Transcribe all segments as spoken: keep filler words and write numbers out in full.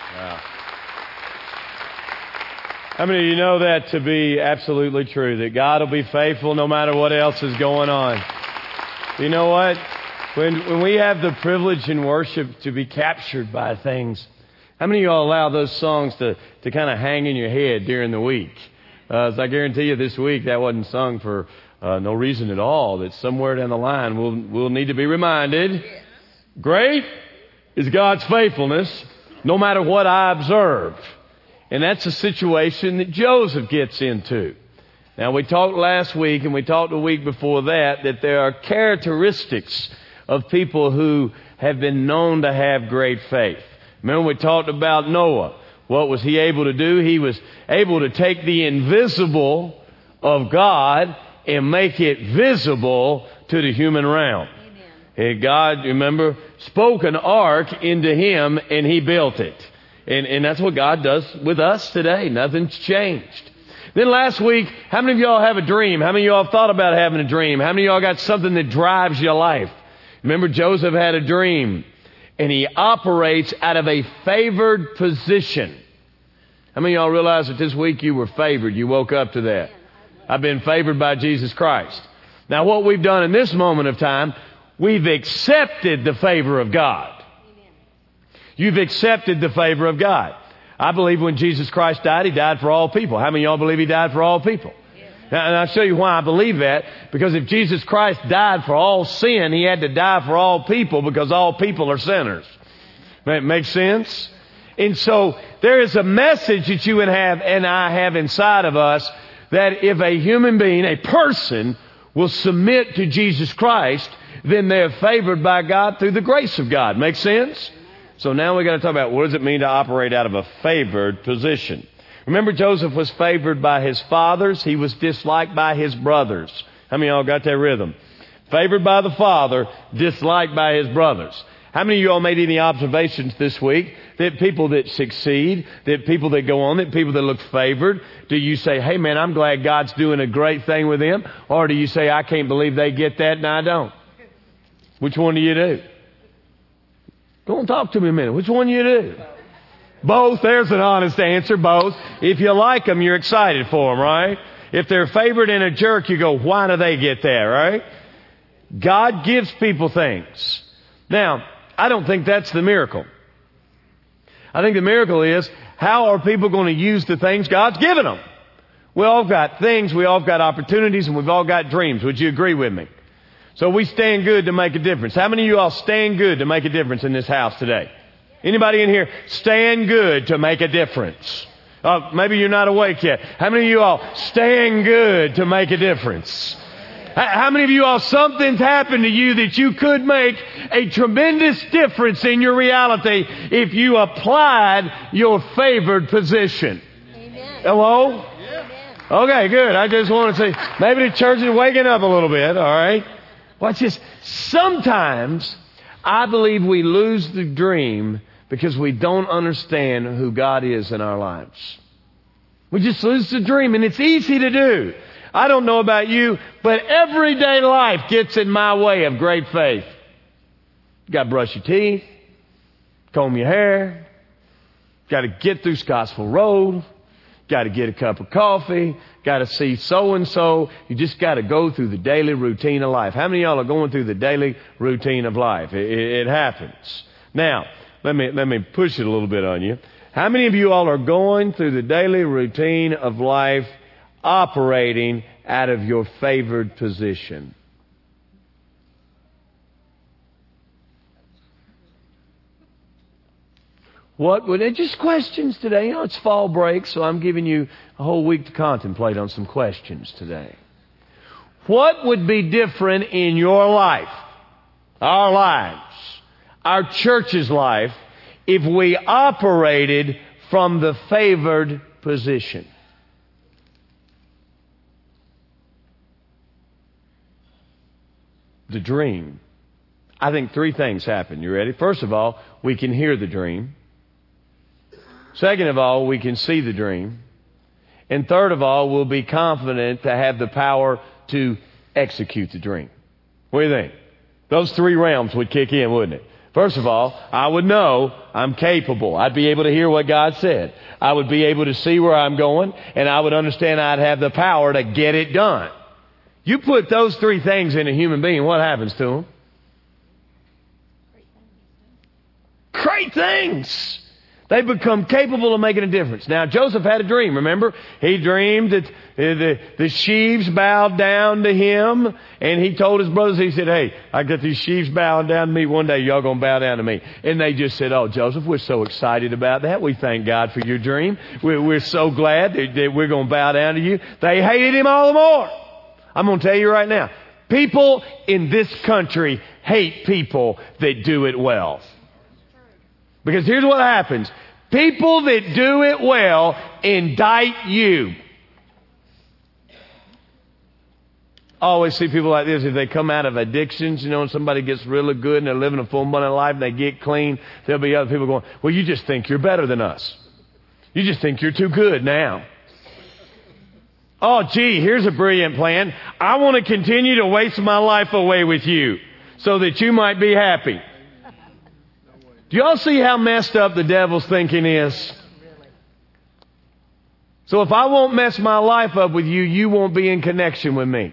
Wow. How many of you know that to be absolutely true, that God will be faithful no matter what else is going on? You know what? When when we have the privilege in worship to be captured by things, how many of y'all allow those songs to, to kind of hang in your head during the week? Uh, so I guarantee you this week that wasn't sung for uh, no reason at all, that somewhere down the line we'll, we'll need to be reminded, great is God's faithfulness no matter what I observe. And that's a situation that Joseph gets into. Now, we talked last week and we talked the week before that, that there are characteristics of people who have been known to have great faith. Remember we talked about Noah. What was he able to do? He was able to take the invisible of God and make it visible to the human realm. Amen. And God, remember, spoke an ark into him and he built it. And, and that's what God does with us today. Nothing's changed. Then last week, how many of y'all have a dream? How many of y'all have thought about having a dream? How many of y'all got something that drives your life? Remember, Joseph had a dream, and he operates out of a favored position. How many of y'all realize that this week you were favored? You woke up to that. I've been favored by Jesus Christ. Now, what we've done in this moment of time, we've accepted the favor of God. You've accepted the favor of God. I believe when Jesus Christ died, He died for all people. How many of y'all believe He died for all people? Now, and I'll show you why I believe that. Because if Jesus Christ died for all sin, He had to die for all people because all people are sinners. That makes sense? And so there is a message that you and have and I have inside of us that if a human being, a person, will submit to Jesus Christ, then they're favored by God through the grace of God. Make sense? So now we've got to talk about what does it mean to operate out of a favored position. Remember, Joseph was favored by his fathers. He was disliked by his brothers. How many of y'all got that rhythm? Favored by the father, disliked by his brothers. How many of y'all made any observations this week that people that succeed, that people that go on, that people that look favored, do you say, hey man, I'm glad God's doing a great thing with them? Or do you say, I can't believe they get that and I don't? Which one do you do? Go on, talk to me a minute. Which one you do? Both. There's an honest answer. Both. If you like them, you're excited for them, right? If they're favored and a jerk, you go, why do they get that, right? God gives people things. Now, I don't think that's the miracle. I think the miracle is, how are people going to use the things God's given them? We all got things, we all got opportunities, and we've all got dreams. Would you agree with me? So we stand good to make a difference. How many of you all stand good to make a difference in this house today? Anybody in here stand good to make a difference? Uh, maybe you're not awake yet. How many of you all stand good to make a difference? How many of you all, something's happened to you that you could make a tremendous difference in your reality if you applied your favored position? Amen. Hello? Amen. Okay, good. I just want to say, maybe the church is waking up a little bit, all right? Watch this. Sometimes I believe we lose the dream because we don't understand who God is in our lives. We just lose the dream, and it's easy to do. I don't know about you, but everyday life gets in my way of great faith. You got to brush your teeth, comb your hair, got to get through Scottsville Road, got to get a cup of coffee, got to see so-and-so. You just got to go through the daily routine of life. How many of y'all are going through the daily routine of life? It, it, it happens. Now, let me, let me push it a little bit on you. How many of you all are going through the daily routine of life operating out of your favored position? What would it, just questions today? You know, it's fall break, so I'm giving you a whole week to contemplate on some questions today. What would be different in your life, our lives, our church's life, if we operated from the favored position? The dream. I think three things happen. You ready? First of all, we can hear the dream. Second of all, we can see the dream. And third of all, we'll be confident to have the power to execute the dream. What do you think? Those three realms would kick in, wouldn't it? First of all, I would know I'm capable. I'd be able to hear what God said. I would be able to see where I'm going, and I would understand I'd have the power to get it done. You put those three things in a human being, what happens to them? Great things. They become capable of making a difference. Now, Joseph had a dream, remember? He dreamed that the, the sheaves bowed down to him, and he told his brothers, he said, hey, I got these sheaves bowing down to me. One day, y'all going to bow down to me. And they just said, oh, Joseph, we're so excited about that. We thank God for your dream. We're, we're so glad that, that we're going to bow down to you. They hated him all the more. I'm going to tell you right now, people in this country hate people that do it well. Because here's what happens. People that do it well indict you. I always see people like this. If they come out of addictions, you know, and somebody gets really good and they're living a full abundant life and they get clean, there'll be other people going, well, you just think you're better than us. You just think you're too good now. Oh, gee, here's a brilliant plan. I want to continue to waste my life away with you so that you might be happy. Do y'all see how messed up the devil's thinking is? So if I won't mess my life up with you, you won't be in connection with me.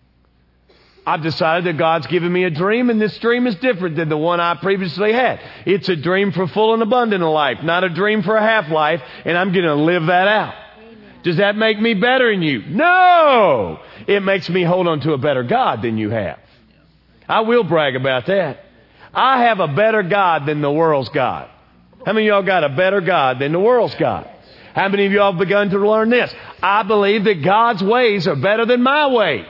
I've decided that God's given me a dream, and this dream is different than the one I previously had. It's a dream for full and abundant life, not a dream for a half life, and I'm going to live that out. Amen. Does that make me better than you? No! It makes me hold on to a better God than you have. I will brag about that. I have a better God than the world's God. How many of y'all got a better God than the world's God? How many of y'all have begun to learn this? I believe that God's ways are better than my way.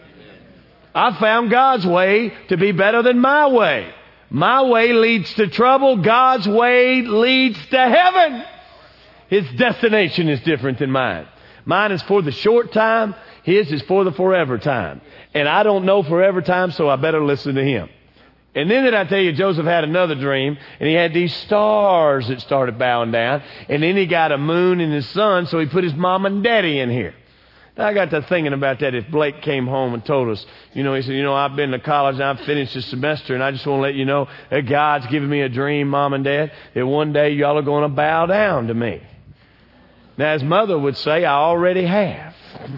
I found God's way to be better than my way. My way leads to trouble. God's way leads to heaven. His destination is different than mine. Mine is for the short time. His is for the forever time. And I don't know forever time, so I better listen to him. And then did I tell you, Joseph had another dream, and he had these stars that started bowing down, and then he got a moon and his sun, so he put his mom and daddy in here. Now, I got to thinking about that. If Blake came home and told us, you know, he said, you know, I've been to college and I've finished the semester, and I just want to let you know that God's given me a dream, Mom and Dad, that one day y'all are going to bow down to me. Now, his mother would say, I already have.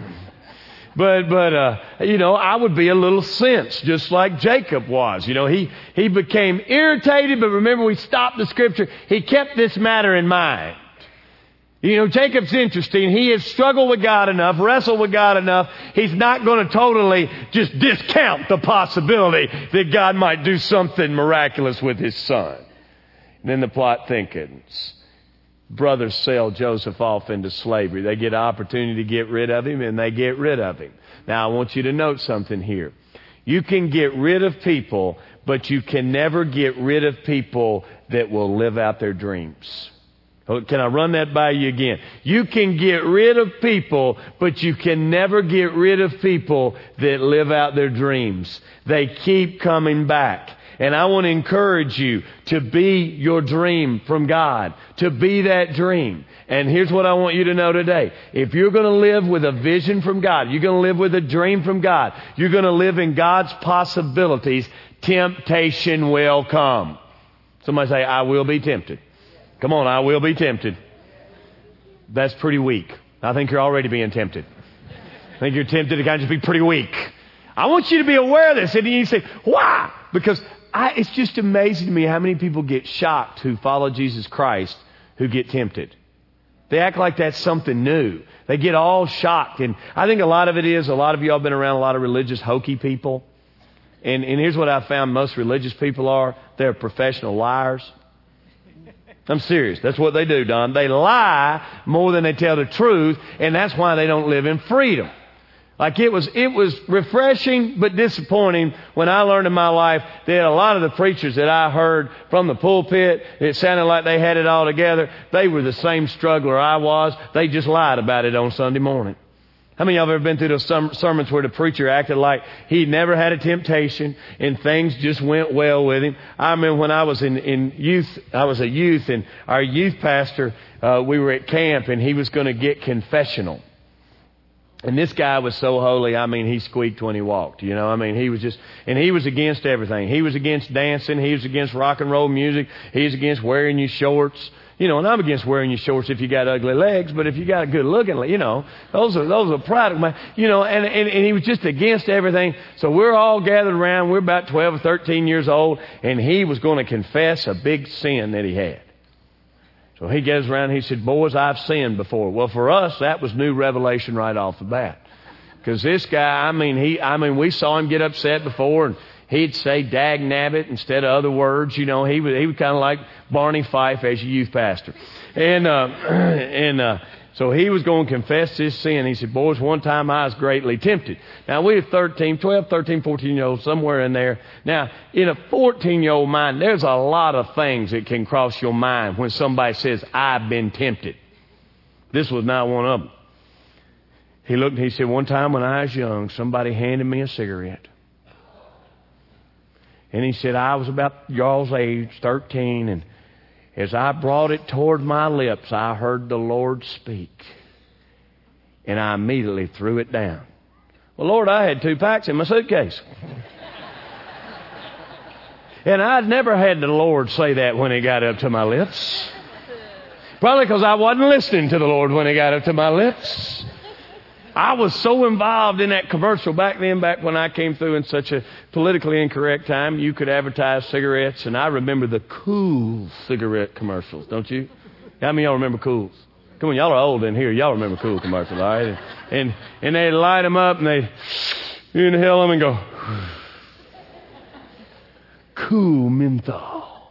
But, but uh, you know, I would be a little sensed, just like Jacob was. You know, he, he became irritated, but remember, we stopped the scripture. He kept this matter in mind. You know, Jacob's interesting. He has struggled with God enough, wrestled with God enough. He's not going to totally just discount the possibility that God might do something miraculous with his son. And then the plot thickens. Brothers sell Joseph off into slavery. They get an opportunity to get rid of him, and they get rid of him. Now, I want you to note something here. You can get rid of people, but you can never get rid of people that will live out their dreams. Can I run that by you again? You can get rid of people, but you can never get rid of people that live out their dreams. They keep coming back. And I want to encourage you to be your dream from God, to be that dream. And here's what I want you to know today. If you're going to live with a vision from God, you're going to live with a dream from God, you're going to live in God's possibilities, temptation will come. Somebody say, I will be tempted. Come on, I will be tempted. That's pretty weak. I think you're already being tempted. I think you're tempted to kind of just be pretty weak. I want you to be aware of this. And you say, why? Because I, it's just amazing to me how many people get shocked who follow Jesus Christ who get tempted. They act like that's something new. They get all shocked. And I think a lot of it is, a lot of y'all have been around a lot of religious hokey people. And, and here's what I found most religious people are. They're professional liars. I'm serious. That's what they do, Don. They lie more than they tell the truth. And that's why they don't live in freedom. Like it was, it was refreshing but disappointing when I learned in my life that a lot of the preachers that I heard from the pulpit, it sounded like they had it all together. They were the same struggler I was. They just lied about it on Sunday morning. How many of y'all have ever been through those sermons where the preacher acted like he never had a temptation and things just went well with him? I remember when I was in, in youth, I was a youth, and our youth pastor, uh, we were at camp, and he was going to get confessional. And this guy was so holy, I mean, he squeaked when he walked, you know. I mean, he was just, and he was against everything. He was against dancing. He was against rock and roll music. He was against wearing your shorts. You know, and I'm against wearing your shorts if you got ugly legs, but if you got a good looking, you know, those are, those are product, man. You know, and, and, and he was just against everything. So we're all gathered around. We're about twelve or thirteen years old, and he was going to confess a big sin that he had. So he gets around and he said, boys, I've sinned before. Well, for us, that was new revelation right off the bat. Because this guy, I mean, he, I mean, we saw him get upset before, and he'd say dag nabbit instead of other words. You know, he was, he was kind of like Barney Fife as your youth pastor. And, uh, and, uh, so he was going to confess his sin. He said, boys, one time I was greatly tempted. Now, we were thirteen, twelve, thirteen, fourteen-year-olds, somewhere in there. Now, in a fourteen-year-old mind, there's a lot of things that can cross your mind when somebody says, I've been tempted. This was not one of them. He looked and he said, one time when I was young, somebody handed me a cigarette. And he said, I was about y'all's age, thirteen, and as I brought it toward my lips, I heard the Lord speak. And I immediately threw it down. Well, Lord, I had two packs in my suitcase. And I'd never had the Lord say that when He got up to my lips. Probably because I wasn't listening to the Lord when He got up to my lips. I was so involved in that commercial back then, back when I came through in such a politically incorrect time. You could advertise cigarettes, and I remember the Kool cigarette commercials, don't you? How many of y'all remember Kools? Come on, y'all are old in here. Y'all remember Kool commercials, all right? And, and, and they'd light them up, and they'd inhale them and go, Kool menthol.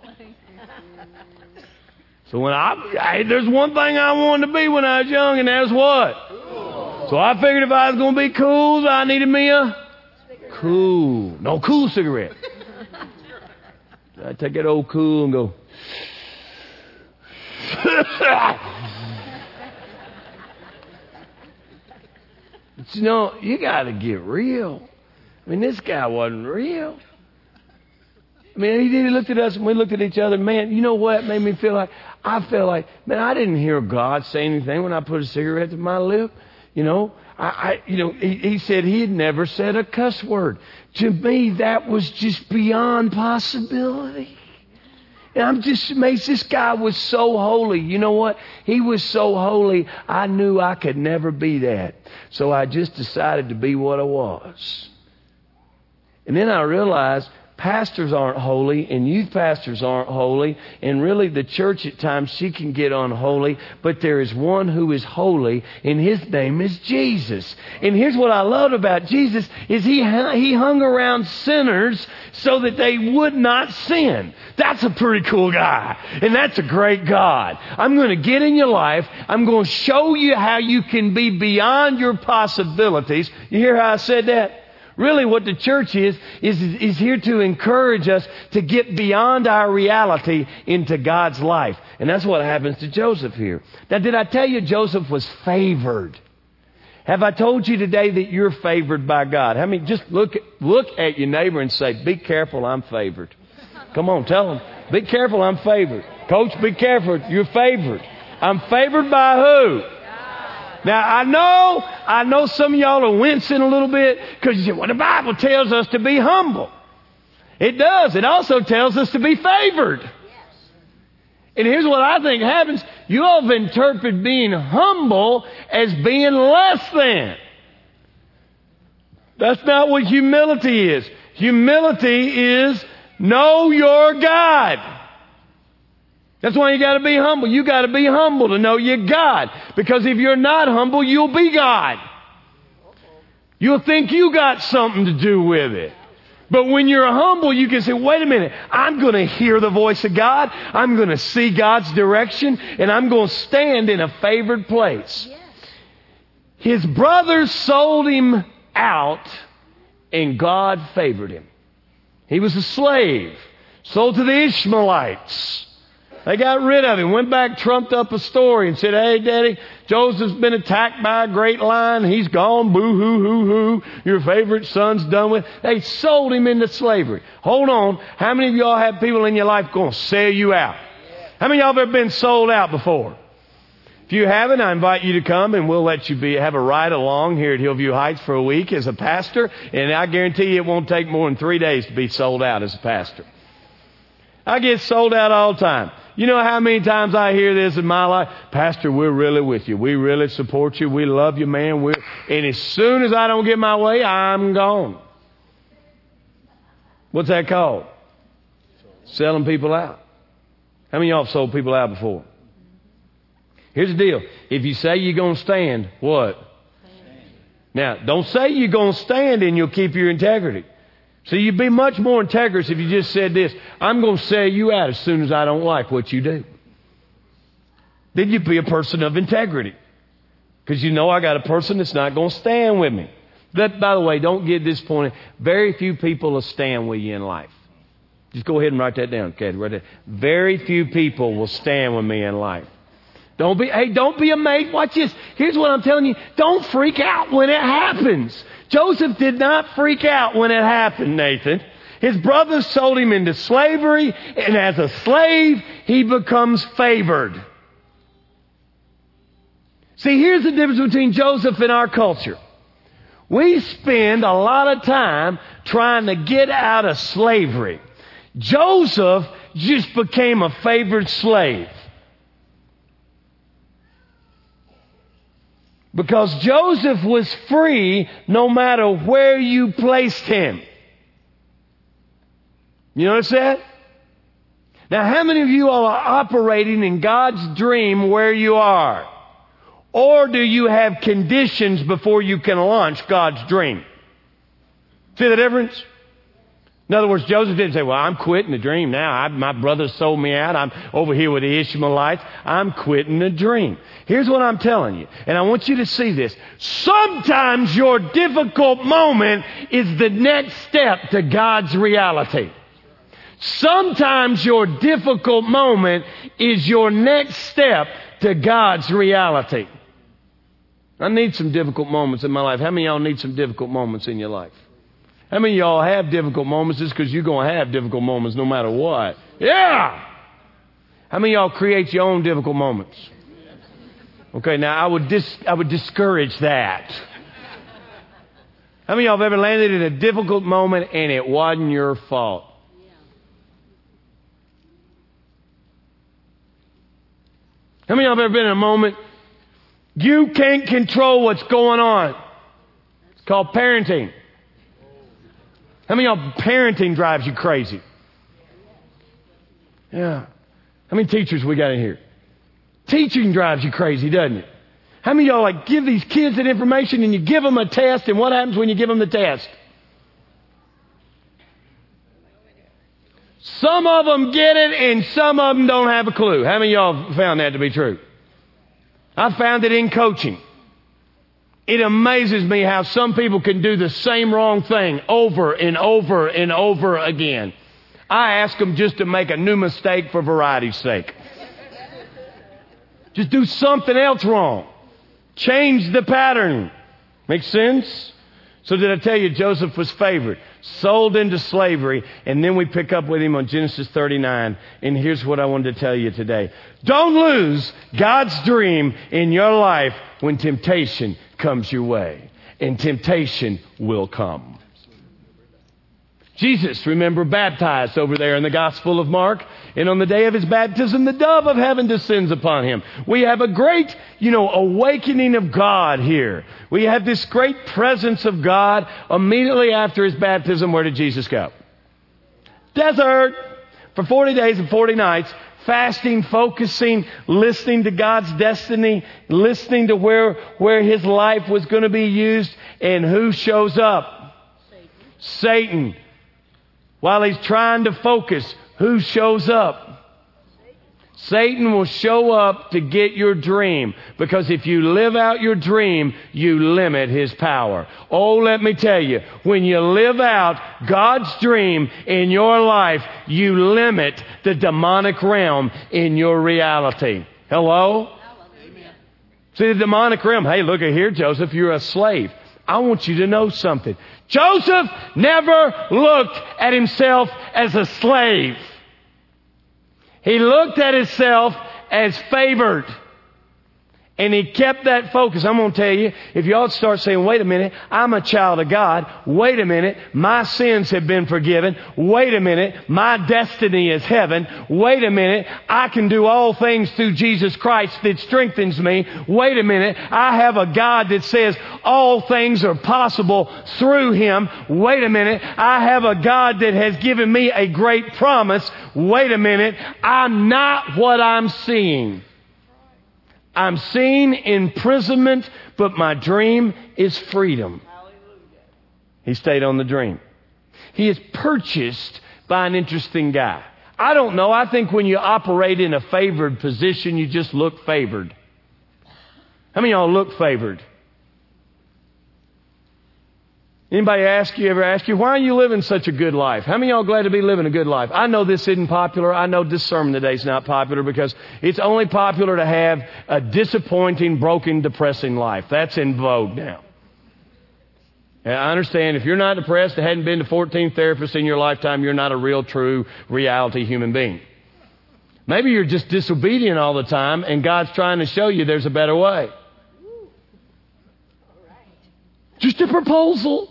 So when I, I, there's one thing I wanted to be when I was young, and that's what? So I figured if I was going to be cool, I needed me a Kool. No, Kool cigarette. So I take that old Kool and go. But you know, you got to get real. I mean, this guy wasn't real. I mean, he, he looked at us and we looked at each other. Man, you know what made me feel like? I felt like, man, I didn't hear God say anything when I put a cigarette to my lip. You know, I, I you know, he, he said he had never said a cuss word. To me, that was just beyond possibility. And I'm just amazed. This guy was so holy. You know what? He was so holy, I knew I could never be that. So I just decided to be what I was. And then I realized pastors aren't holy, and youth pastors aren't holy, and really the church at times, she can get unholy, but there is one who is holy, and His name is Jesus. And here's what I loved about Jesus, is he, he hung around sinners so that they would not sin. That's a pretty cool guy, and that's a great God. I'm going to get in your life, I'm going to show you how you can be beyond your possibilities. You hear how I said that? Really what the church is, is, is here to encourage us to get beyond our reality into God's life. And that's what happens to Joseph here. Now, did I tell you Joseph was favored? Have I told you today that you're favored by God? I mean, just look, look at your neighbor and say, be careful, I'm favored. Come on, tell him, be careful, I'm favored. Coach, be careful, you're favored. I'm favored by who? Now, I know, I know some of y'all are wincing a little bit because you say, well, the Bible tells us to be humble. It does. It also tells us to be favored. Yes. And here's what I think happens. You all have interpreted being humble as being less than. That's not what humility is. Humility is know your God. That's why you got to be humble. You got to be humble to know your God. Because if you're not humble, you'll be God. You'll think you got something to do with it. But when you're humble, you can say, wait a minute, I'm going to hear the voice of God. I'm going to see God's direction. And I'm going to stand in a favored place. Yes. His brothers sold him out and God favored him. He was a slave, sold to the Ishmaelites. They got rid of him, went back, trumped up a story and said, hey, Daddy, Joseph's been attacked by a great lion. He's gone. Boo-hoo, hoo-hoo. Your favorite son's done with. They sold him into slavery. Hold on. How many of y'all have people in your life going to sell you out? How many of y'all have ever been sold out before? If you haven't, I invite you to come and we'll let you be have a ride along here at Hillview Heights for a week as a pastor. And I guarantee you it won't take more than three days to be sold out as a pastor. I get sold out all the time. You know how many times I hear this in my life? Pastor, we're really with you. We really support you. We love you, man. We're, and as soon as I don't get my way, I'm gone. What's that called? Selling people out. How many of y'all have sold people out before? Here's the deal. If you say you're going to stand, what? Stand. Now, don't say you're going to stand and you'll keep your integrity. So you'd be much more integrous if you just said this, I'm going to sell you out as soon as I don't like what you do. Then you'd be a person of integrity. Because you know I got a person that's not going to stand with me. That, by the way, don't get disappointed. Very few people will stand with you in life. Just go ahead and write that down, okay? Right there. Very few people will stand with me in life. Don't be, hey, don't be amazed. Watch this. Here's what I'm telling you. Don't freak out when it happens. Joseph did not freak out when it happened, Nathan. His brothers sold him into slavery, and as a slave, he becomes favored. See, here's the difference between Joseph and our culture. We spend a lot of time trying to get out of slavery. Joseph just became a favored slave. Because Joseph was free no matter where you placed him. You notice that? Now, how many of you all are operating in God's dream where you are? Or do you have conditions before you can launch God's dream? See the difference? In other words, Joseph didn't say, well, I'm quitting the dream now. I, my brothers sold me out. I'm over here with the Ishmaelites. I'm quitting the dream. Here's what I'm telling you, and I want you to see this. Sometimes your difficult moment is the next step to God's reality. Sometimes your difficult moment is your next step to God's reality. I need some difficult moments in my life. How many of y'all need some difficult moments in your life? How many of y'all have difficult moments just because you're going to have difficult moments no matter what? Yeah! How many of y'all create your own difficult moments? Okay, now I would dis- I would discourage that. How many of y'all have ever landed in a difficult moment and it wasn't your fault? How many of y'all have ever been in a moment you can't control what's going on? It's called parenting. How many of y'all parenting drives you crazy? Yeah. How many teachers we got in here? Teaching drives you crazy, doesn't it? How many of y'all like give these kids that information and you give them a test, and what happens when you give them the test? Some of them get it and some of them don't have a clue. How many of y'all found that to be true? I found it in coaching. It amazes me how some people can do the same wrong thing over and over and over again. I ask them just to make a new mistake for variety's sake. Just do something else wrong. Change the pattern. Make sense? So did I tell you Joseph was favored, sold into slavery, and then we pick up with him on Genesis thirty-nine. And here's what I wanted to tell you today. Don't lose God's dream in your life when temptation comes your way. And temptation will come. Jesus, remember, baptized over there in the Gospel of Mark. And on the day of his baptism, the dove of heaven descends upon him. We have a great, you know, awakening of God here. We have this great presence of God. Immediately after his baptism, where did Jesus go? Desert. For forty days and forty nights, fasting, focusing, listening to God's destiny, listening to where, where his life was going to be used. And who shows up? Satan. Satan. While he's trying to focus, who shows up? Satan will show up to get your dream. Because if you live out your dream, you limit his power. Oh, let me tell you, when you live out God's dream in your life, you limit the demonic realm in your reality. Hello? Amen. See, the demonic realm. Hey, look at here, Joseph, you're a slave. I want you to know something. Joseph never looked at himself as a slave. He looked at himself as favored. And he kept that focus. I'm going to tell you, if you ought to start saying, wait a minute, I'm a child of God. Wait a minute, my sins have been forgiven. Wait a minute, my destiny is heaven. Wait a minute, I can do all things through Jesus Christ that strengthens me. Wait a minute, I have a God that says all things are possible through Him. Wait a minute, I have a God that has given me a great promise. Wait a minute, I'm not what I'm seeing. I'm seeing imprisonment, but my dream is freedom. He stayed on the dream. He is purchased by an interesting guy. I don't know. I think when you operate in a favored position, you just look favored. How many of y'all look favored? Anybody ask you, ever ask you, why are you living such a good life? How many of y'all glad to be living a good life? I know this isn't popular. I know this sermon today is not popular because it's only popular to have a disappointing, broken, depressing life. That's in vogue now. And I understand if you're not depressed and hadn't been to fourteen therapists in your lifetime, you're not a real, true, reality human being. Maybe you're just disobedient all the time and God's trying to show you there's a better way. Just a proposal.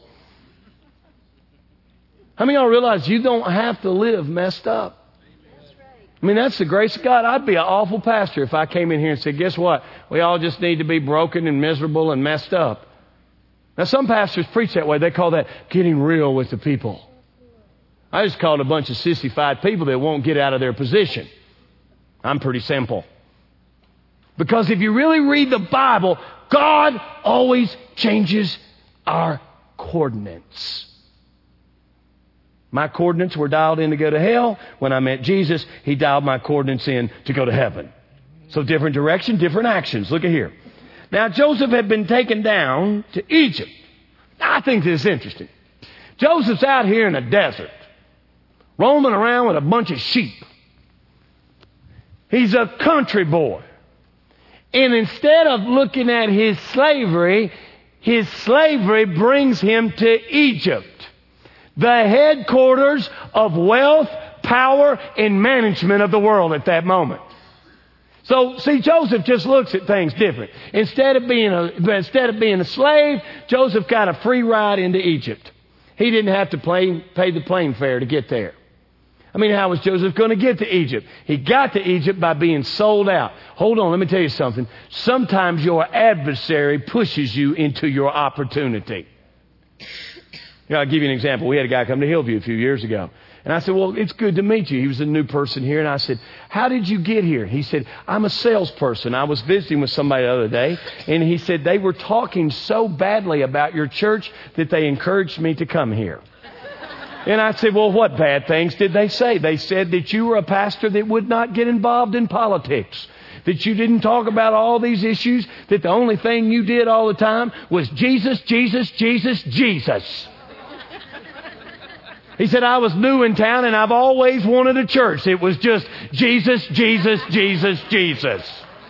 How many of y'all realize you don't have to live messed up? I mean, that's the grace of God. I'd be an awful pastor if I came in here and said, guess what? We all just need to be broken and miserable and messed up. Now, some pastors preach that way. They call that getting real with the people. I just called a bunch of sissified people that won't get out of their position. I'm pretty simple. Because if you really read the Bible, God always changes our coordinates. My coordinates were dialed in to go to hell. When I met Jesus, He dialed my coordinates in to go to heaven. So different direction, different actions. Look at here. Now, Joseph had been taken down to Egypt. Now, I think this is interesting. Joseph's out here in the desert, roaming around with a bunch of sheep. He's a country boy. And instead of looking at his slavery, his slavery brings him to Egypt, the headquarters of wealth, power, and management of the world at that moment. So, see, Joseph just looks at things different. Instead of being a, instead of being a slave, Joseph got a free ride into Egypt. He didn't have to play, pay the plane fare to get there. I mean, how was Joseph going to get to Egypt? He got to Egypt by being sold out. Hold on, let me tell you something. Sometimes your adversary pushes you into your opportunity. You know, I'll give you an example. We had a guy come to Hillview a few years ago. And I said, well, it's good to meet you. He was a new person here. And I said, how did you get here? He said, I'm a salesperson. I was visiting with somebody the other day. And he said, they were talking so badly about your church that they encouraged me to come here. And I said, well, what bad things did they say? They said that you were a pastor that would not get involved in politics, that you didn't talk about all these issues, that the only thing you did all the time was Jesus, Jesus, Jesus, Jesus. He said, I was new in town and I've always wanted a church. It was just Jesus, Jesus, Jesus, Jesus.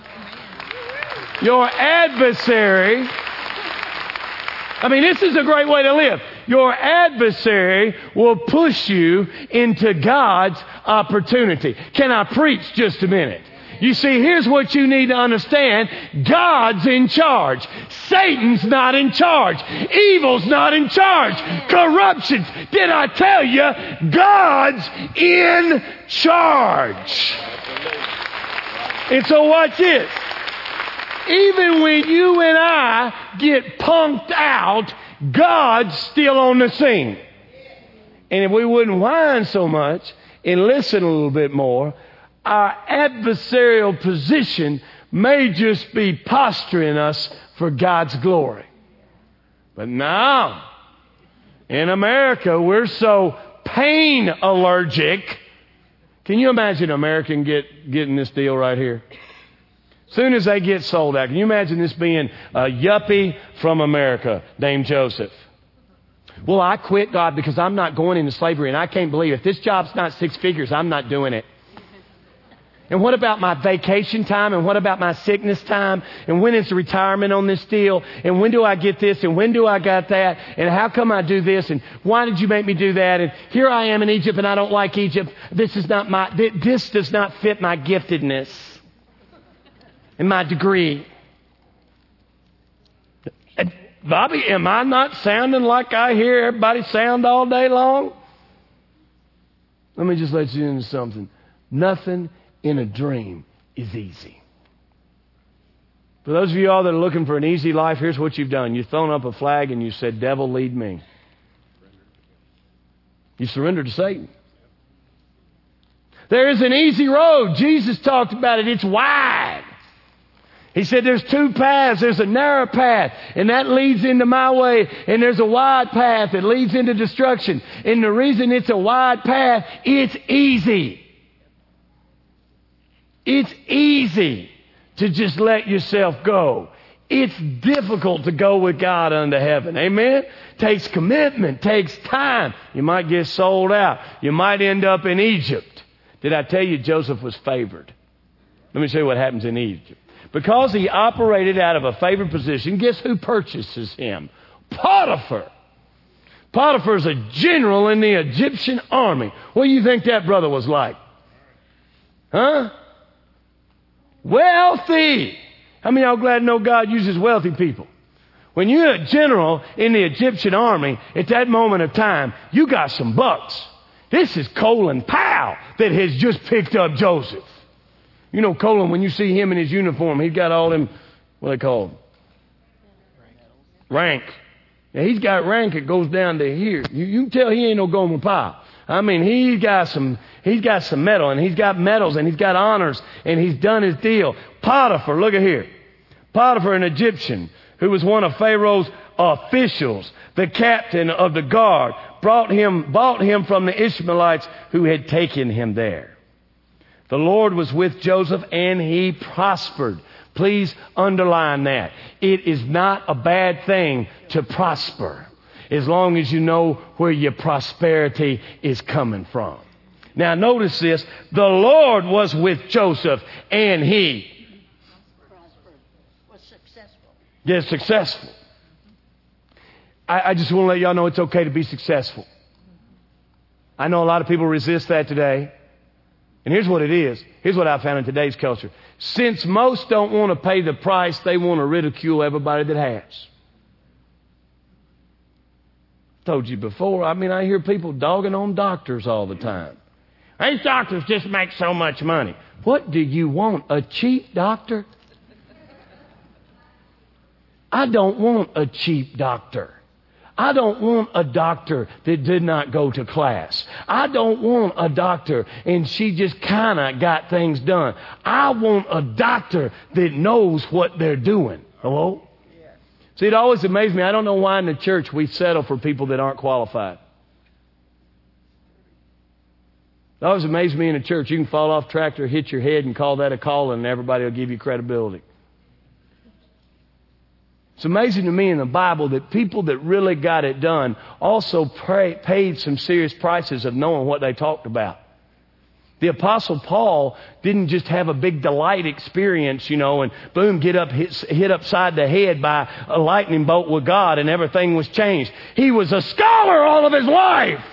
Your adversary, I mean, this is a great way to live. Your adversary will push you into God's opportunity. Can I preach just a minute? You see, here's what you need to understand. God's in charge. Satan's not in charge. Evil's not in charge. Corruption. Did I tell you? God's in charge. And so watch this. Even when you and I get punked out, God's still on the scene. And if we wouldn't whine so much and listen a little bit more, our adversarial position may just be posturing us for God's glory. But now, in America, we're so pain allergic. Can you imagine an American get, getting this deal right here? As soon as they get sold out, can you imagine this being a yuppie from America named Joseph? Well, I quit, God, because I'm not going into slavery, and I can't believe if this job's not six figures, I'm not doing it. And what about my vacation time? And what about my sickness time? And when is the retirement on this deal? And when do I get this? And when do I got that? And how come I do this? And why did you make me do that? And here I am in Egypt and I don't like Egypt. This is not my, this does not fit my giftedness and my degree. Bobby, am I not sounding like I hear everybody sound all day long? Let me just let you into something. Nothing in a dream is easy. For those of you all that are looking for an easy life, here's what you've done. You've thrown up a flag and you said, devil, lead me. You surrendered to Satan. There is an easy road. Jesus talked about it. It's wide. He said there's two paths. There's a narrow path, and that leads into my way, and there's a wide path that leads into destruction. And the reason it's a wide path, it's easy. It's easy to just let yourself go. It's difficult to go with God unto heaven. Amen? Takes commitment, takes time. You might get sold out. You might end up in Egypt. Did I tell you Joseph was favored? Let me show you what happens in Egypt. Because he operated out of a favored position, guess who purchases him? Potiphar. Potiphar's a general in the Egyptian army. What do you think that brother was like? Huh? Wealthy. How many of y'all glad to know God uses wealthy people? When you're a general in the Egyptian army, at that moment of time, you got some bucks. This is Colin Powell that has just picked up Joseph. You know Colin, when you see him in his uniform, he's got all them, what are they called? Rank. Now, he's got rank that goes down to here. You, you can tell he ain't no Gomer Pyle. I mean, he's got some, he's got some medal, and he's got medals, and he's got honors, and he's done his deal. Potiphar, look at here. Potiphar, an Egyptian, who was one of Pharaoh's officials, the captain of the guard, brought him, bought him from the Ishmaelites who had taken him there. The Lord was with Joseph, and he prospered. Please underline that. It is not a bad thing to prosper, as long as you know where your prosperity is coming from. Now notice this. The Lord was with Joseph, and he prospered, was successful. Yes, successful. I, I just want to let y'all know it's okay to be successful. I know a lot of people resist that today. And here's what it is. Here's what I found in today's culture. Since most don't want to pay the price, they want to ridicule everybody that has. Told you before, I mean, I hear people dogging on doctors all the time. These doctors just make so much money. What do you want, a cheap doctor? I don't want a cheap doctor. I don't want a doctor that did not go to class. I don't want a doctor and she just kind of got things done. I want a doctor that knows what they're doing. Hello? See, it always amazes me. I don't know why in the church we settle for people that aren't qualified. It always amazes me in the church. You can fall off track or hit your head and call that a calling, and everybody will give you credibility. It's amazing to me in the Bible that people that really got it done also pray, paid some serious prices of knowing what they talked about. The Apostle Paul didn't just have a big delight experience, you know, and boom, get up, hit, hit upside the head by a lightning bolt with God and everything was changed. He was a scholar all of his life.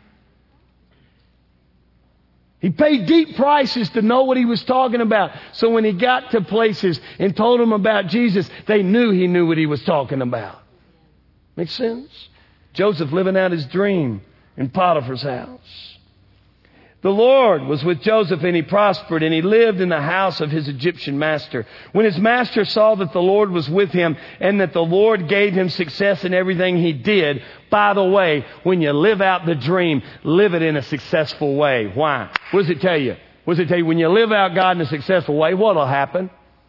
He paid deep prices to know what he was talking about. So when he got to places and told them about Jesus, they knew he knew what he was talking about. Make sense? Joseph living out his dream in Potiphar's house. The Lord was with Joseph, and he prospered, and he lived in the house of his Egyptian master. When his master saw that the Lord was with him and that the Lord gave him success in everything he did, by the way, when you live out the dream, live it in a successful way. Why? What does it tell you? What does it tell you? When you live out God in a successful way, what will happen?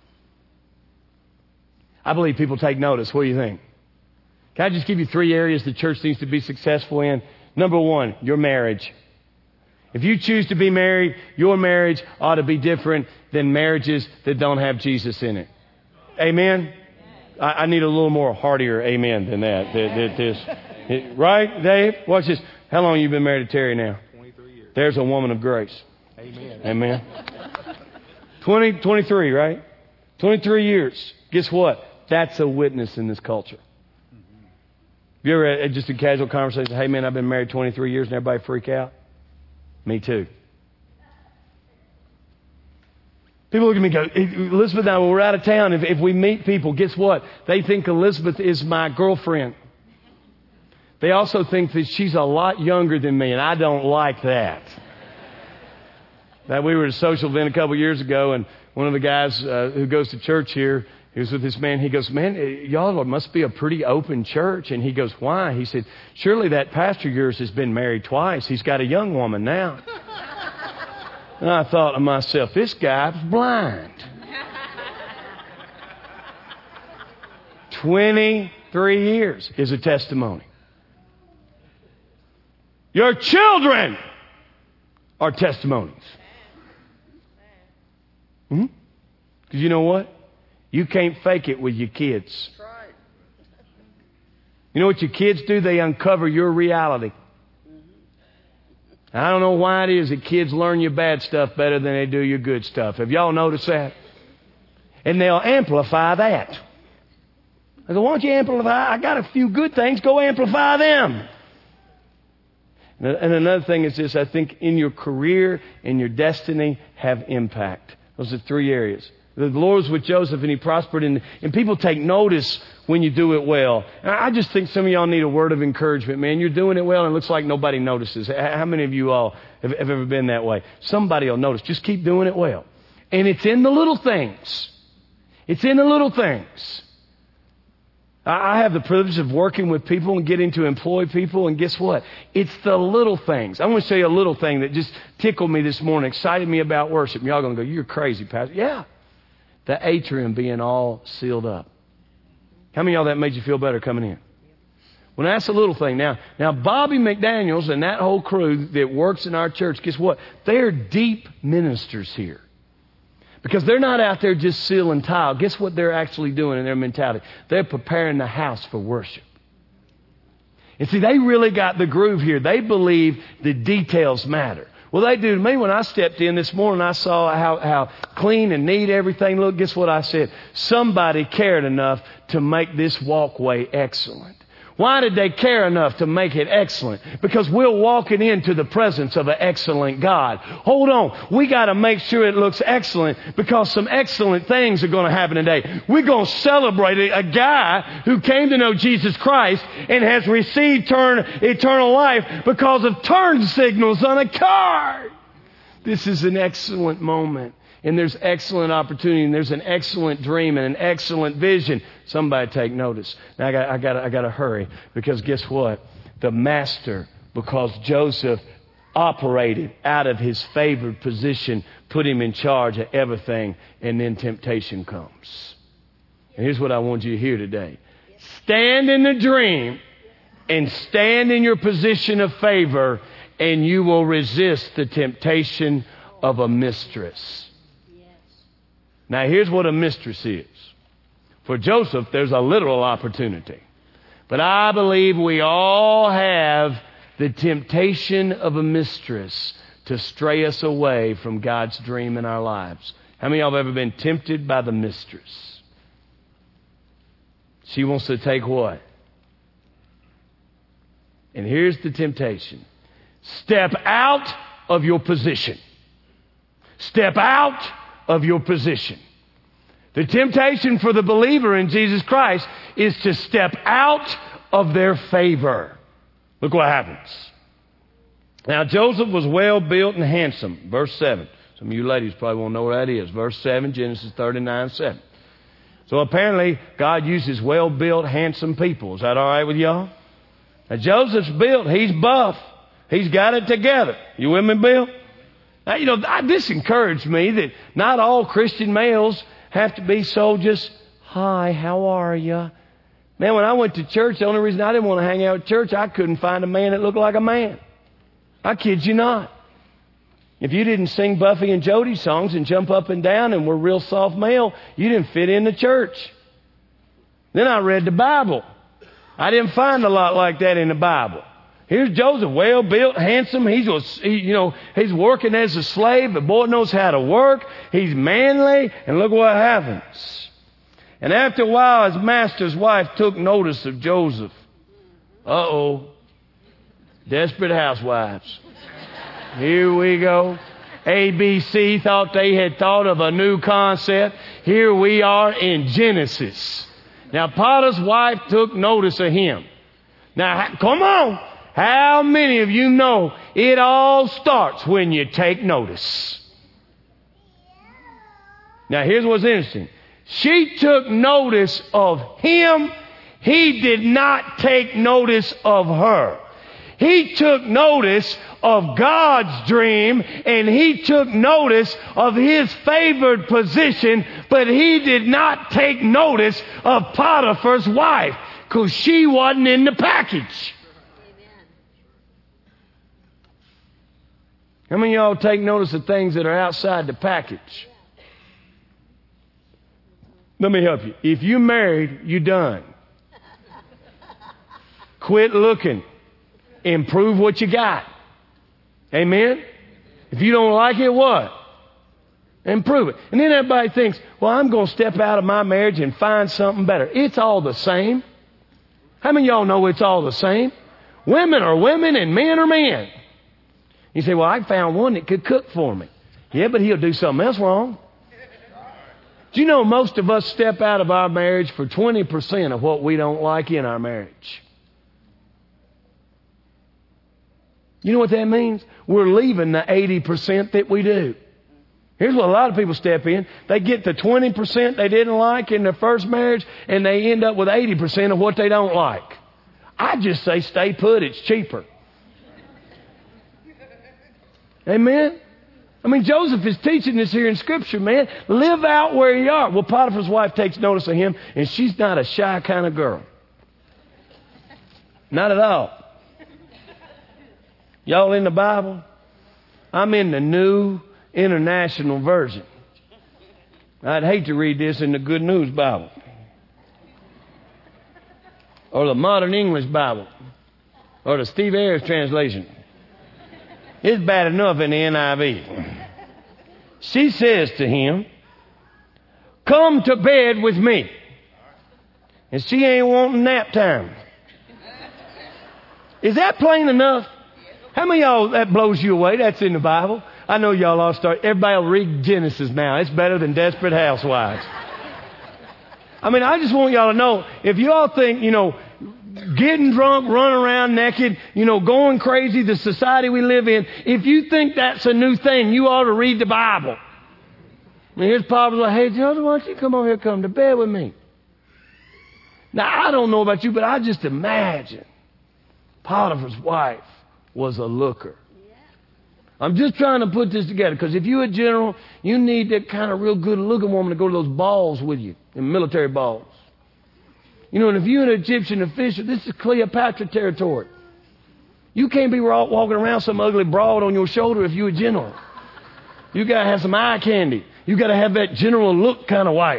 I believe people take notice. What do you think? Can I just give you three areas the church needs to be successful in? Number one, your marriage. If you choose to be married, your marriage ought to be different than marriages that don't have Jesus in it. Amen? I, I need a little more heartier amen than that. that, that this, it, right, Dave? Watch this. How long have you been married to Terry now? twenty-three years. There's a woman of grace. Amen. Amen. twenty, twenty-three, right? twenty-three years. Guess what? That's a witness in this culture. Mm-hmm. Have you ever had just a casual conversation? Hey, man, I've been married twenty-three years, and everybody freak out? Me too. People look at me and go, Elizabeth and I, when we're out of town, if, if we meet people, guess what? They think Elizabeth is my girlfriend. They also think that she's a lot younger than me, and I don't like that. Now, we were at a social event a couple of years ago, and one of the guys uh, who goes to church here, he was with this man. He goes, man, y'all must be a pretty open church. And he goes, why? He said, surely that pastor of yours has been married twice. He's got a young woman now. And I thought to myself, this guy's blind. twenty-three years is a testimony. Your children are testimonies. Mm-hmm. Because you know what? You can't fake it with your kids. You know what your kids do? They uncover your reality. I don't know why it is that kids learn your bad stuff better than they do your good stuff. Have y'all noticed that? And they'll amplify that. I go, why don't you amplify? I got a few good things. Go amplify them. And another thing is this. I think in your career and your destiny have impact. Those are three areas. The Lord was with Joseph and he prospered. And, and people take notice when you do it well. And I just think some of y'all need a word of encouragement, man. You're doing it well and it looks like nobody notices. How many of you all have, have ever been that way? Somebody will notice. Just keep doing it well. And it's in the little things. It's in the little things. I have the privilege of working with people and getting to employ people. And guess what? It's the little things. I want to show you a little thing that just tickled me this morning, excited me about worship. Y'all going to go, you're crazy, Pastor. Yeah. The atrium being all sealed up. How many of y'all that made you feel better coming in? Well, that's a little thing. Now, now Bobby McDaniels and that whole crew that works in our church, guess what? They're deep ministers here. Because they're not out there just sealing tile. Guess what they're actually doing in their mentality? They're preparing the house for worship. And see, they really got the groove here. They believe the details matter. Well, they do to me. When I stepped in this morning, I saw how, how clean and neat everything looked. Guess what I said? Somebody cared enough to make this walkway excellent. Why did they care enough to make it excellent? Because we're walking into the presence of an excellent God. Hold on. We got to make sure it looks excellent because some excellent things are going to happen today. We're going to celebrate a guy who came to know Jesus Christ and has received turn, eternal life because of turn signals on a card. This is an excellent moment. And there's excellent opportunity, and there's an excellent dream and an excellent vision. Somebody take notice. Now I got, I got, I got to hurry because guess what? The master, because Joseph operated out of his favored position, put him in charge of everything, and then temptation comes. And here's what I want you to hear today: stand in the dream and stand in your position of favor, and you will resist the temptation of a mistress. Now, here's what a mistress is. For Joseph, there's a literal opportunity. But I believe we all have the temptation of a mistress to stray us away from God's dream in our lives. How many of y'all have ever been tempted by the mistress? She wants to take what? And here's the temptation. Step out of your position. Step out of your position. The temptation for the believer in Jesus Christ is to step out of their favor. Look what happens. Now, Joseph was well built and handsome. Verse seven. Some of you ladies probably won't know where that is. Verse seven, Genesis thirty-nine, seven. So apparently, God uses well-built, handsome people. Is that all right with y'all? Now, Joseph's built. He's buff. He's got it together. You with me, Bill? Now, you know, this encouraged me that not all Christian males have to be so just, hi, how are you? Man, when I went to church, the only reason I didn't want to hang out at church, I couldn't find a man that looked like a man. I kid you not. If you didn't sing Buffy and Jody songs and jump up and down and were real soft male, you didn't fit in the church. Then I read the Bible. I didn't find a lot like that in the Bible. Here's Joseph, well built, handsome. He's, he, you know, he's working as a slave. The boy knows how to work. He's manly. And look what happens. And after a while, his master's wife took notice of Joseph. Uh-oh. Desperate housewives. Here we go. A B C thought they had thought of a new concept. Here we are in Genesis. Now, Potiphar's wife took notice of him. Now, come on. How many of you know it all starts when you take notice? Now, here's what's interesting. She took notice of him. He did not take notice of her. He took notice of God's dream, and he took notice of his favored position, but he did not take notice of Potiphar's wife because she wasn't in the package. How many of y'all take notice of things that are outside the package? Let me help you. If you're married, you're done. Quit looking. Improve what you got. Amen? If you don't like it, what? Improve it. And then everybody thinks, well, I'm going to step out of my marriage and find something better. It's all the same. How many of y'all know it's all the same? Women are women and men are men. You say, well, I found one that could cook for me. Yeah, but he'll do something else wrong. Do you know most of us step out of our marriage for twenty percent of what we don't like in our marriage? You know what that means? We're leaving the eighty percent that we do. Here's what a lot of people step in. They get the twenty percent they didn't like in their first marriage, and they end up with eighty percent of what they don't like. I just say stay put. It's cheaper. Amen? I mean, Joseph is teaching this here in Scripture, man. Live out where you are. Well, Potiphar's wife takes notice of him, and she's not a shy kind of girl. Not at all. Y'all in the Bible? I'm in the New International Version. I'd hate to read this in the Good News Bible. Or the Modern English Bible. Or the Steve Ayers translation. It's bad enough in the N I V. She says to him, come to bed with me. And she ain't wanting nap time. Is that plain enough? How many of y'all, that blows you away? That's in the Bible. I know y'all all start, everybody will read Genesis now. It's better than Desperate Housewives. I mean, I just want y'all to know, if y'all think, you know, getting drunk, running around naked, you know, going crazy, the society we live in, if you think that's a new thing, you ought to read the Bible. And here's Paul like, hey, Joseph, why don't you come over here, come to bed with me? Now, I don't know about you, but I just imagine Potiphar's wife was a looker. I'm just trying to put this together, because if you're a general, you need that kind of real good-looking woman to go to those balls with you, in military balls. You know, and if you're an Egyptian official, this is Cleopatra territory. You can't be walking around some ugly broad on your shoulder if you're a general. You got to have some eye candy. You got to have that general look kind of wife.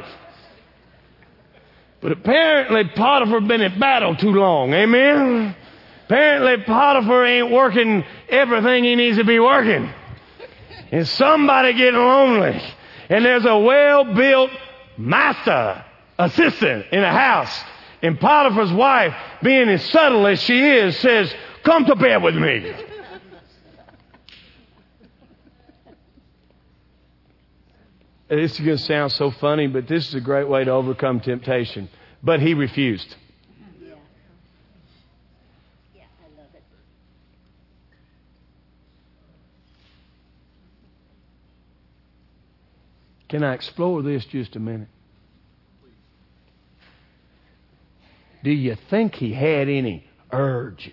But apparently Potiphar been in battle too long. Amen? Apparently Potiphar ain't working everything he needs to be working. And somebody getting lonely. And there's a well-built master assistant in a house. And Potiphar's wife, being as subtle as she is, says, come to bed with me. This is going to sound so funny, but this is a great way to overcome temptation. But he refused. Yeah. Yeah, I love it. Can I explore this just a minute? Do you think he had any urges?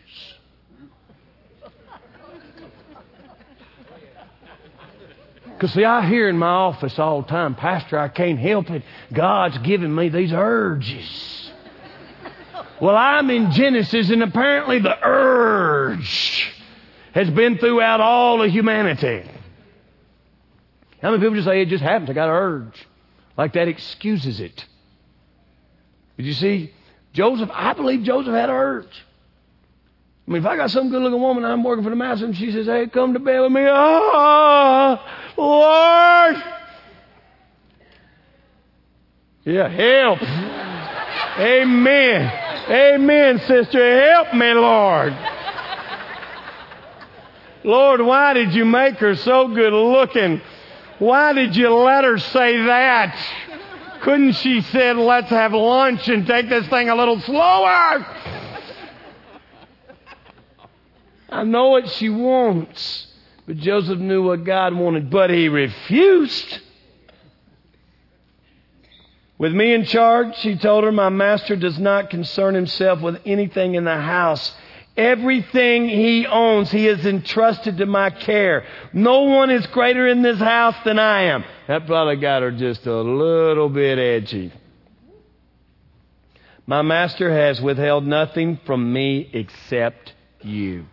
Because, see, I hear in my office all the time, Pastor, I can't help it. God's giving me these urges. Well, I'm in Genesis, and apparently the urge has been throughout all of humanity. How many people just say, it just happens, I got an urge? Like that excuses it. Did you see? Joseph, I believe Joseph had an urge. I mean, if I got some good-looking woman, I'm working for the master, and she says, hey, come to bed with me. Oh, Lord. Yeah, help. Amen. Amen, sister. Help me, Lord. Lord, why did you make her so good looking? Why did you let her say that? Couldn't she said, let's have lunch and take this thing a little slower? I know what she wants. But Joseph knew what God wanted, but he refused. With me in charge, she told her, my master does not concern himself with anything in the house. Everything he owns, he has entrusted to my care. No one is greater in this house than I am. That probably got her just a little bit edgy. My master has withheld nothing from me except you.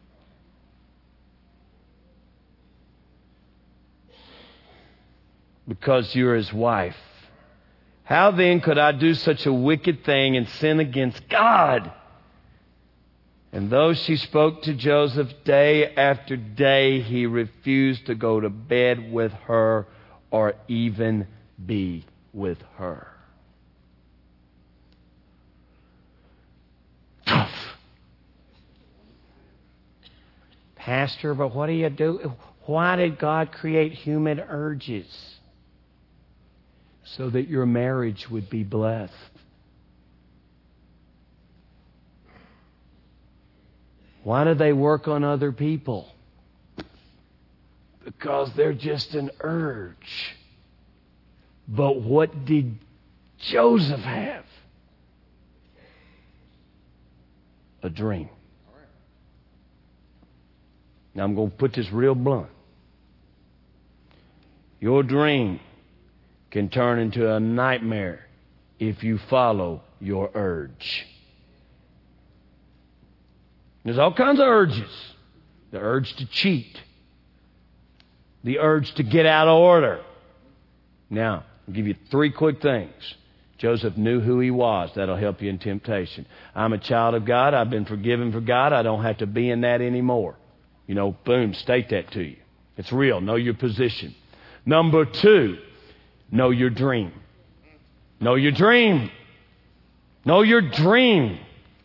Because you're his wife. How then could I do such a wicked thing and sin against God? And though she spoke to Joseph day after day, he refused to go to bed with her or even be with her. Tough. Pastor, but what do you do? Why did God create human urges? So that your marriage would be blessed. Why do they work on other people? Because they're just an urge. But what did Joseph have? A dream. Now I'm going to put this real blunt. Your dream can turn into a nightmare if you follow your urge. There's all kinds of urges. The urge to cheat. The urge to get out of order. Now, I'll give you three quick things. Joseph knew who he was. That'll help you in temptation. I'm a child of God. I've been forgiven for God. I don't have to be in that anymore. You know, boom, state that to you. It's real. Know your position. Number two, know your dream. Know your dream. Know your dream.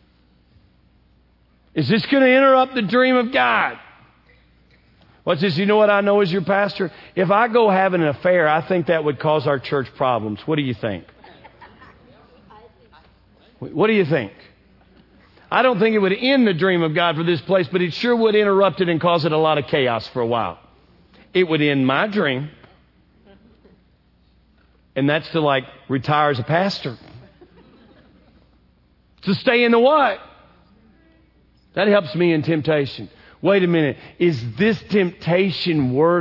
Is this going to interrupt the dream of God? What's this? You know what I know as your pastor? If I go having an affair, I think that would cause our church problems. What do you think? What do you think? I don't think it would end the dream of God for this place, but it sure would interrupt it and cause it a lot of chaos for a while. It would end my dream. And that's to like retire as a pastor. To stay in the what? That helps me in temptation. Wait a minute. Is this temptation worth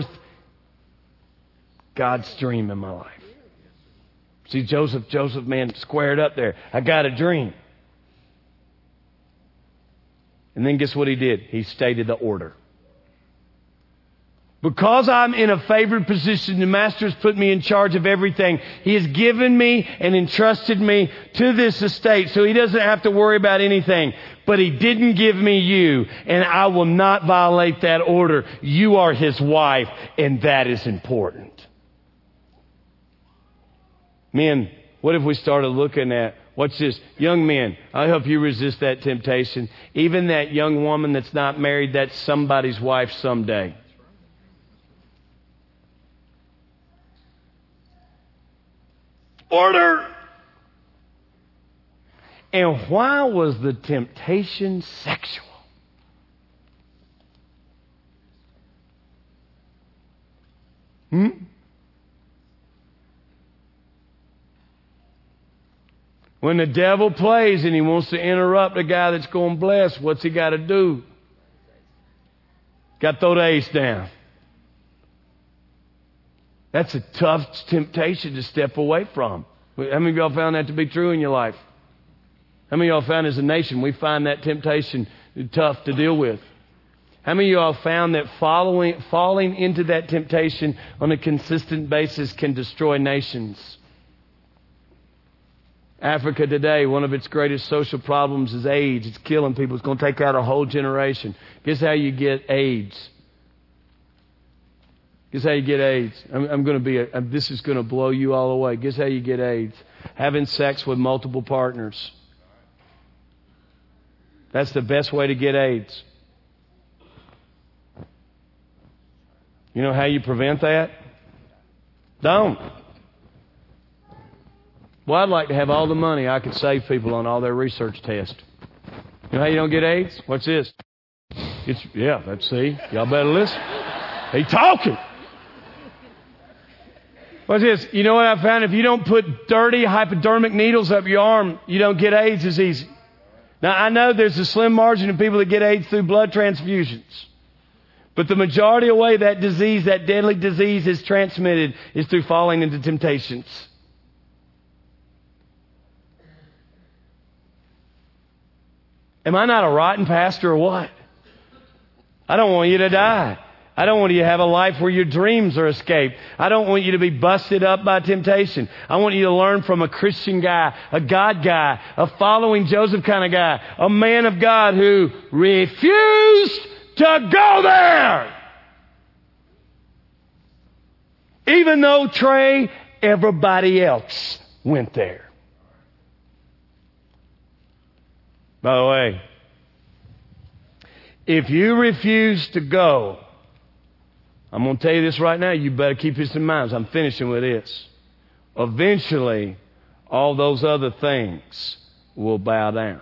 God's dream in my life? See, Joseph, Joseph, man, squared up there. I got a dream. And then guess what he did? He stated the order. Because I'm in a favored position, the Master's put me in charge of everything. He has given me and entrusted me to this estate, so He doesn't have to worry about anything. But He didn't give me you, and I will not violate that order. You are His wife, and that is important. Men, what if we started looking at, what's this? Young men, I'll help you resist that temptation. Even that young woman that's not married, that's somebody's wife someday. Order. And why was the temptation sexual? Hmm? When the devil plays and he wants to interrupt the guy that's going to bless, what's he got to do? Got to throw the ace down. That's a tough temptation to step away from. How many of y'all found that to be true in your life? How many of y'all found as a nation we find that temptation tough to deal with? How many of y'all found that following, falling into that temptation on a consistent basis can destroy nations? Africa today, one of its greatest social problems is AIDS. It's killing people. It's going to take out a whole generation. Guess how you get AIDS? Guess how you get AIDS? I'm, I'm going to be. A, this is going to blow you all away. Guess how you get AIDS? Having sex with multiple partners. That's the best way to get AIDS. You know how you prevent that? Don't. Well, I'd like to have all the money I could save people on all their research tests. You know how you don't get AIDS? What's this? It's, yeah, let's see. Y'all better listen. He talking. What's this? You know what I found? If you don't put dirty hypodermic needles up your arm, you don't get AIDS as easy. Now, I know there's a slim margin of people that get AIDS through blood transfusions. But the majority of the way that disease, that deadly disease is transmitted is through falling into temptations. Am I not a rotten pastor or what? I don't want you to die. I don't want you to have a life where your dreams are escaped. I don't want you to be busted up by temptation. I want you to learn from a Christian guy, a God guy, a following Joseph kind of guy, a man of God who refused to go there. Even though Trey, everybody else went there. By the way, if you refuse to go, I'm going to tell you this right now. You better keep this in mind. I'm finishing with this. Eventually, all those other things will bow down.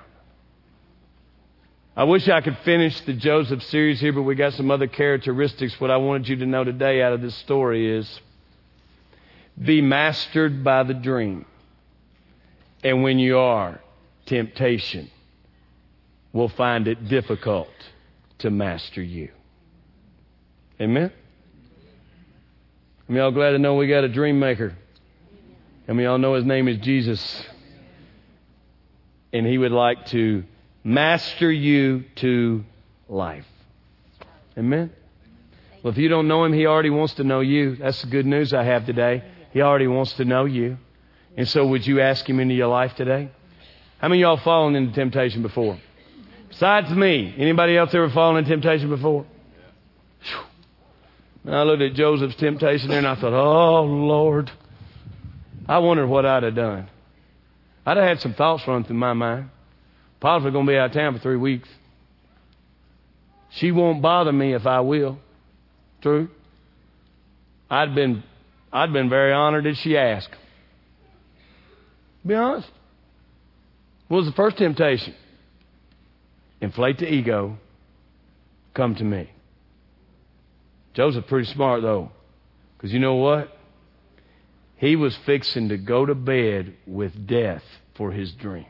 I wish I could finish the Joseph series here, but we got some other characteristics. What I wanted you to know today out of this story is be mastered by the dream. And when you are, temptation will find it difficult to master you. Amen? I'm y'all glad to know we got a dream maker. And we all know his name is Jesus. And he would like to master you to life. Amen? Well, if you don't know him, he already wants to know you. That's the good news I have today. He already wants to know you. And so would you ask him into your life today? How many of y'all fallen into temptation before? Besides me, anybody else ever fallen into temptation before? And I looked at Joseph's temptation there and I thought, oh, Lord, I wondered what I'd have done. I'd have had some thoughts run through my mind. Potiphar's going to be out of town for three weeks. She won't bother me if I will. True? I'd been, I'd been very honored that she asked. Be honest. What was the first temptation? Inflate the ego. Come to me. Joseph's pretty smart, though. Because you know what? He was fixing to go to bed with death for his dream.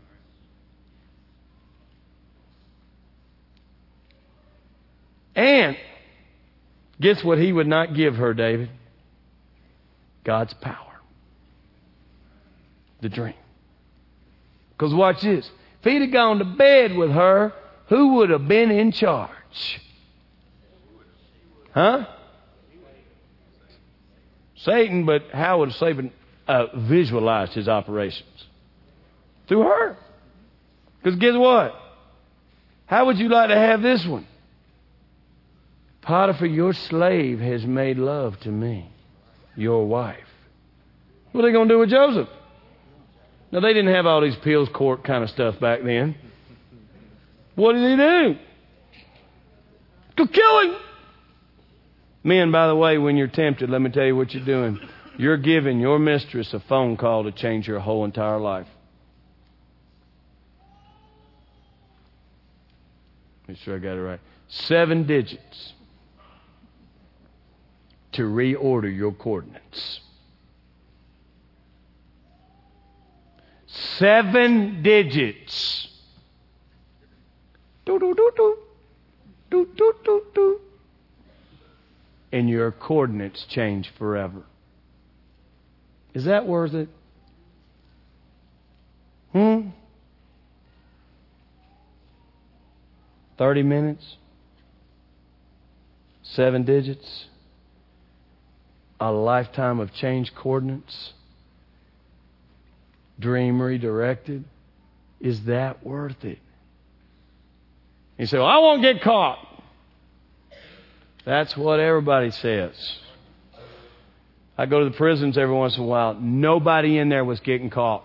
And guess what he would not give her, David? God's power. The dream. Because watch this. If he'd have gone to bed with her, who would have been in charge? Huh? Satan, but how would Satan uh, visualize his operations? Through her. Because guess what? How would you like to have this one? Potiphar, your slave has made love to me, your wife. What are they going to do with Joseph? Now, they didn't have all these appeals court kind of stuff back then. What did he do? Go kill him. Men, by the way, when you're tempted, let me tell you what you're doing. You're giving your mistress a phone call to change your whole entire life. Make sure I got it right. Seven digits to reorder your coordinates. Seven digits. Do do do do do do do do. And your coordinates change forever. Is that worth it? Hmm? Thirty minutes? Seven digits? A lifetime of change coordinates? Dream redirected? Is that worth it? You say, well, I won't get caught. That's what everybody says. I go to the prisons every once in a while. Nobody in there was getting caught.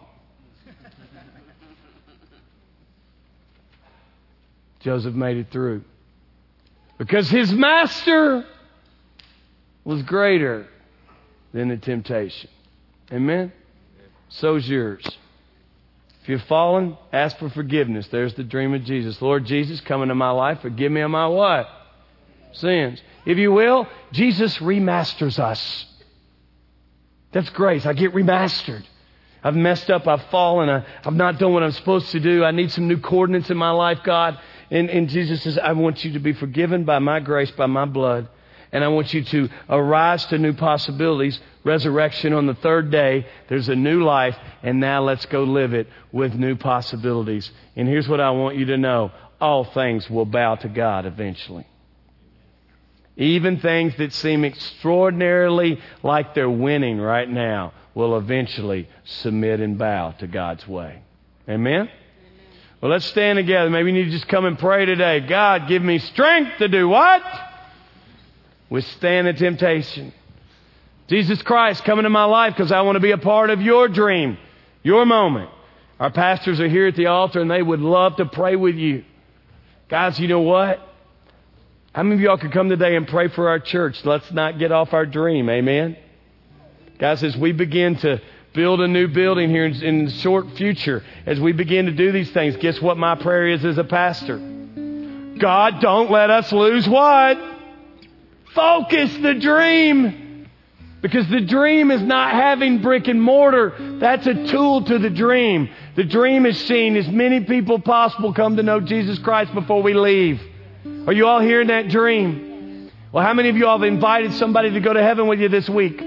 Joseph made it through. Because his master was greater than the temptation. Amen? So's yours. If you've fallen, ask for forgiveness. There's the dream of Jesus. Lord Jesus, come into my life. Forgive me of my what? Sins. If you will, Jesus remasters us. That's grace. I get remastered. I've messed up. I've fallen. I, I've not done what I'm supposed to do. I need some new coordinates in my life, God. And, and Jesus says, I want you to be forgiven by my grace, by my blood. And I want you to arise to new possibilities. Resurrection on the third day. There's a new life. And now let's go live it with new possibilities. And here's what I want you to know. All things will bow to God eventually. Even things that seem extraordinarily like they're winning right now will eventually submit and bow to God's way. Amen? Amen. Well, let's stand together. Maybe you need to just come and pray today. God, give me strength to do what? Withstand the temptation. Jesus Christ, come into my life because I want to be a part of your dream, your moment. Our pastors are here at the altar and they would love to pray with you. Guys, you know what? How many of y'all could come today and pray for our church? Let's not get off our dream. Amen? Guys, as we begin to build a new building here in, in the short future, as we begin to do these things, guess what my prayer is as a pastor? God, don't let us lose what? Focus the dream. Because the dream is not having brick and mortar. That's a tool to the dream. The dream is seeing as many people possible come to know Jesus Christ before we leave. Are you all hearing that dream? Well, how many of you all have invited somebody to go to heaven with you this week?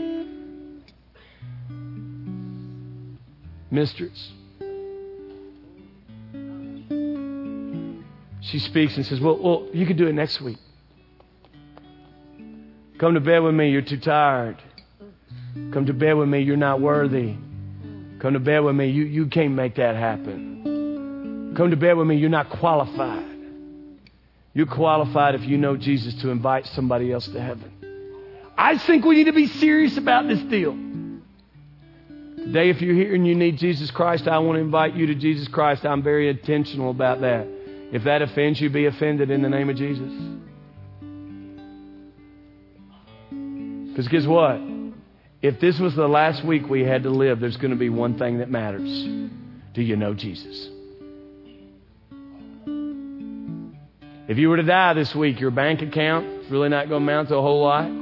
Mistress. She speaks and says, well, well, you can do it next week. Come to bed with me, you're too tired. Come to bed with me, you're not worthy. Come to bed with me, you, you can't make that happen. Come to bed with me, you're not qualified. You're qualified if you know Jesus to invite somebody else to heaven. I think we need to be serious about this deal. Today, if you're here and you need Jesus Christ, I want to invite you to Jesus Christ. I'm very intentional about that. If that offends you, be offended in the name of Jesus. Because guess what? If this was the last week we had to live, there's going to be one thing that matters. Do you know Jesus? If you were to die this week, your bank account is really not going to amount to a whole lot.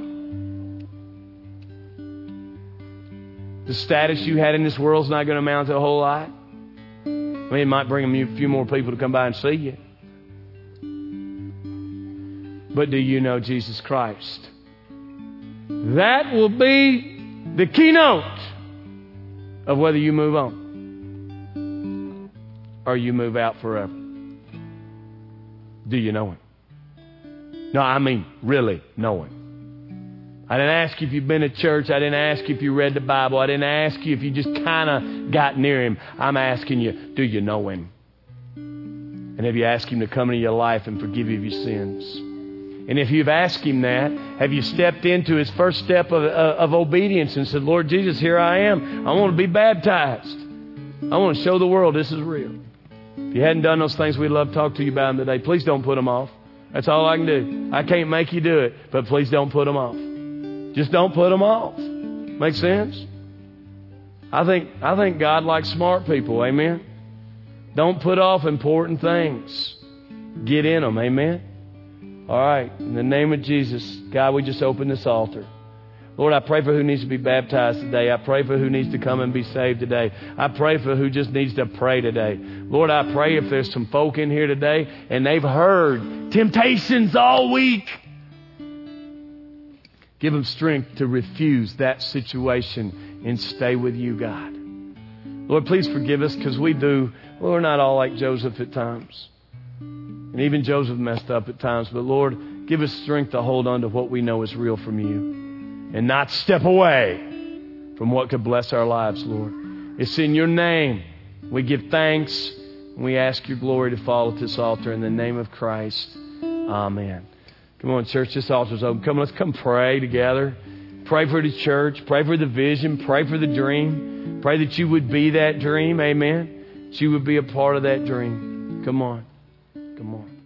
The status you had in this world is not going to amount to a whole lot. I mean, it might bring a few more people to come by and see you. But do you know Jesus Christ? That will be the keynote of whether you move on or you move out forever. Do you know Him? No, I mean really know Him. I didn't ask you if you've been to church. I didn't ask you if you read the Bible. I didn't ask you if you just kind of got near Him. I'm asking you, do you know Him? And have you asked Him to come into your life and forgive you of your sins? And if you've asked Him that, have you stepped into His first step of, of obedience and said, Lord Jesus, here I am. I want to be baptized. I want to show the world this is real. If you hadn't done those things, we'd love to talk to you about them today. Please don't put them off. That's all I can do. I can't make you do it, but please don't put them off. Just don't put them off. Make sense? I think I think God likes smart people. Amen? Don't put off important things. Get in them. Amen? All right. In the name of Jesus, God, we just open this altar. Lord, I pray for who needs to be baptized today. I pray for who needs to come and be saved today. I pray for who just needs to pray today. Lord, I pray if there's some folk in here today and they've heard temptations all week, give them strength to refuse that situation and stay with you, God. Lord, please forgive us because we do. Well, we're not all like Joseph at times. And even Joseph messed up at times. But Lord, give us strength to hold on to what we know is real from you. And not step away from what could bless our lives, Lord. It's in your name we give thanks. And we ask your glory to fall at this altar in the name of Christ. Amen. Come on, church, this altar's open. Come, let's come pray together. Pray for the church. Pray for the vision. Pray for the dream. Pray that you would be that dream. Amen. That you would be a part of that dream. Come on. Come on.